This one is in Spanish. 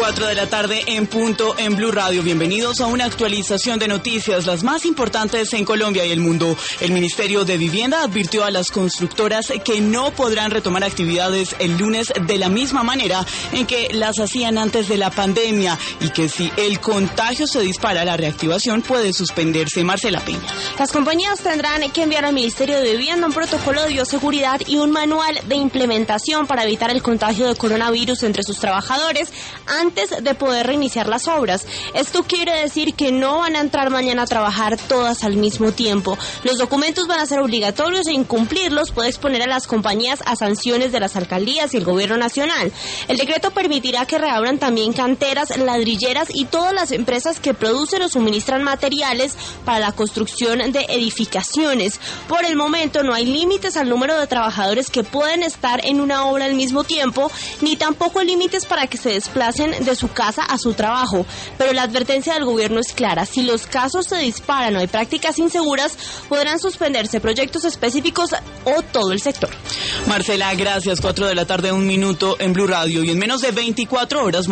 4 de la tarde en punto en Blue Radio. Bienvenidos a una actualización de noticias, las más importantes en Colombia y el mundo. El Ministerio de Vivienda advirtió a las constructoras que no podrán retomar actividades el lunes de la misma manera en que las hacían antes de la pandemia y que si el contagio se dispara, la reactivación puede suspenderse. Marcela Peña. Las compañías tendrán que enviar al Ministerio de Vivienda un protocolo de bioseguridad y un manual de implementación para evitar el contagio de coronavirus entre sus trabajadores antes de poder reiniciar las obras. Esto quiere decir que no van a entrar mañana a trabajar todas al mismo tiempo. Los documentos van a ser obligatorios e incumplirlos puede exponer a las compañías a sanciones de las alcaldías y el gobierno nacional. El decreto permitirá que reabran también canteras, ladrilleras y todas las empresas que producen o suministran materiales para la construcción de edificaciones. Por el momento no hay límites al número de trabajadores que pueden estar en una obra al mismo tiempo, ni tampoco límites para que se desplacen de su casa a su trabajo, pero la advertencia del gobierno es clara: si los casos se disparan o hay prácticas inseguras, podrán suspenderse proyectos específicos o todo el sector. Marcela, gracias. 4 de la tarde, 1 minuto en Blue Radio, y en menos de 24 horas